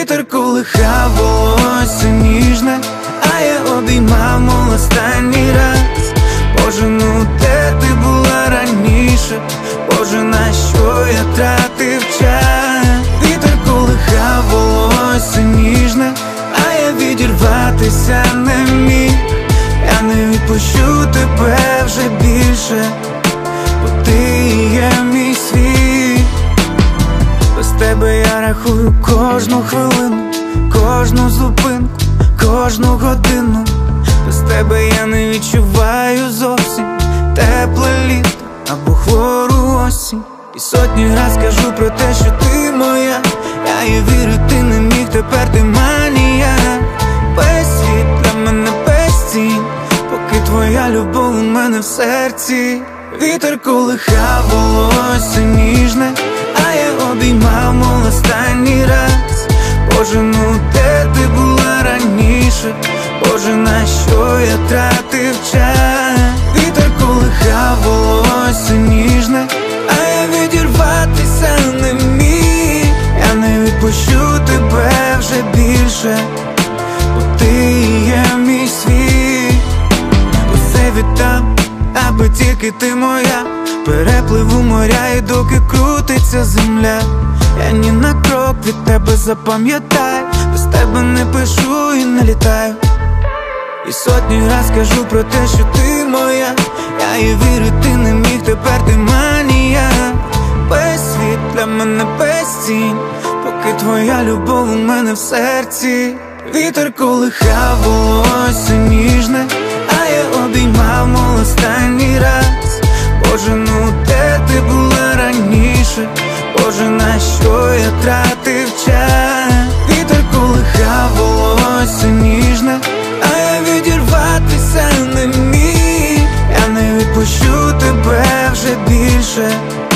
Вітер колихав волосся ніжне, а я обіймав, мов останній раз. Боже, ну де ти була раніше? Боже, на що я тратив час? Вітер колихав волосся ніжне, а я відірватися не міг. Я не відпущу тебе вже більше, бо ти є мій світ. Без тебе я рахую кожну хвилину, кожну зупинку, кожну годину. Без тебе я не відчуваю зовсім тепле літо або хвору осінь. І сотні раз кажу про те, що ти моя. Я і вірити не міг, тепер ти манія. Весь світ для мене безцінь, поки твоя любов у мене в серці. Вітер колихав волосся ніжне, а я обіймав, мов останній раз. Боже, ну де ти була раніше? Боже, на що я тратив час? Вітер колихав волосся ніжне, а я відірватися не міг. Я не відпущу тебе вже більше, бо ти є мій світ. Усе віддам, аби тільки ти моя. Перепливу моря і доки крутиться земля. Я ні на крок від тебе, запам'ятай. Без тебе не пишу і не літаю. І сотні раз кажу про те, що ти моя. Я і вірити не міг, тепер ти манія. Весь світ для мене безцінь, поки твоя любов у мене в серці. Вітер колихав волосся ніжне, а я обіймав, мов останній раз. Боже, ну де ти була раніше? Боже, на що я тратив час? Вітер колихав волосся ніжне, а я відірватися не міг. Я не відпущу тебе вже більше,